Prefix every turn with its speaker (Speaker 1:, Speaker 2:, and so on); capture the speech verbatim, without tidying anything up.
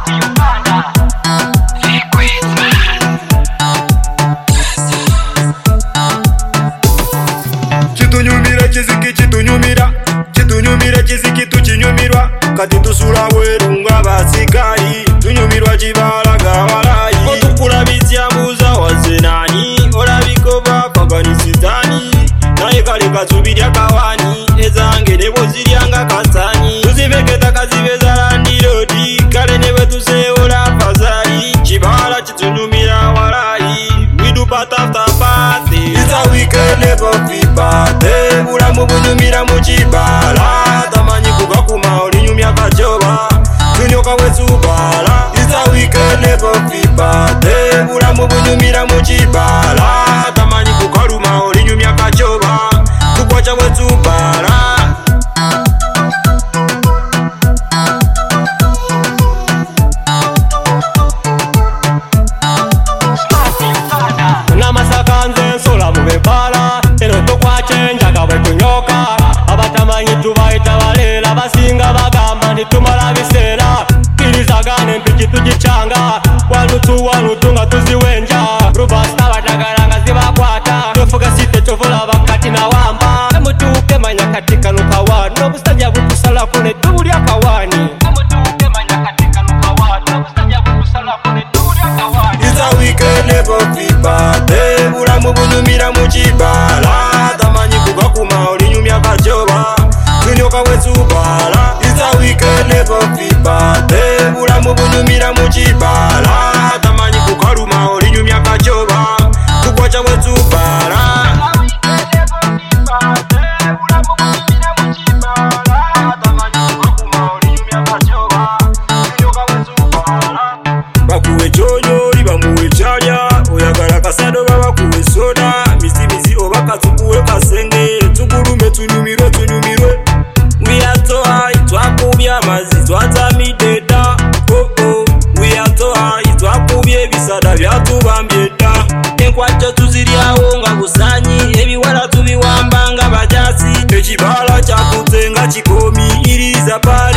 Speaker 1: Chitunyumira chiziki chitunyumira chitunyumira chiziki tuchinyumirwa kati tusula werunga basikali tunyumirwa chibala gawalai otukulabisya buza wazenani olabikoba paganisitani naye kale kasubirya kawani ezange nebo ziryanga kasani tuzibeketa kazibeza landirodi kale nebwe tuseola pazali chibala chitunyumira walai widupatafutapate It's a weekend never feel bad Ulamu bunyumira muchibala Tamanyi kugakuma olinyumya kachoba Tunyoka wezubala It's a weekend never feel bad Ulamu bunyumira muchibala Tamanyi kukaluma olinyumya kachoba Tukwacha wezubala Basinga bagamba nitumala bisera kirizagane mpiki tujichanga wanutu wanutu nga tuziwenja rubasta badagaranga zibakwata tofuga site chovola bakati na wamba emutuke manya katika lukawa nobustajja bukusala kone tubulya kawani emutuke manya katika lukawa nobustajja bukusala kone tubulya kawani It's a weekend never feel bad Ulamu bunyumira muchibala tamanyi kugakuma olinyumya kachoba tunyoka wezubala It's a weekend never feel bad Ulamu bunyumira muchibala tamanyi kukaluma olinyumya kachoba tukwacha wezubala bakuwe chonyoli bamuwe chalya oyagala kasado babakuwe soda misimizi oba katukuwe kasenge tukulume tunyumirwe tunyumirwe We are so high, twakubya amazi twatamidde dda oh oh We are so high, twakubya ebisada byatubambye dda enkwajja tuziryawo nga busanyi ebiwala tubiwamba nga bajasi ekibala kyakuze nga kikomi iriza pali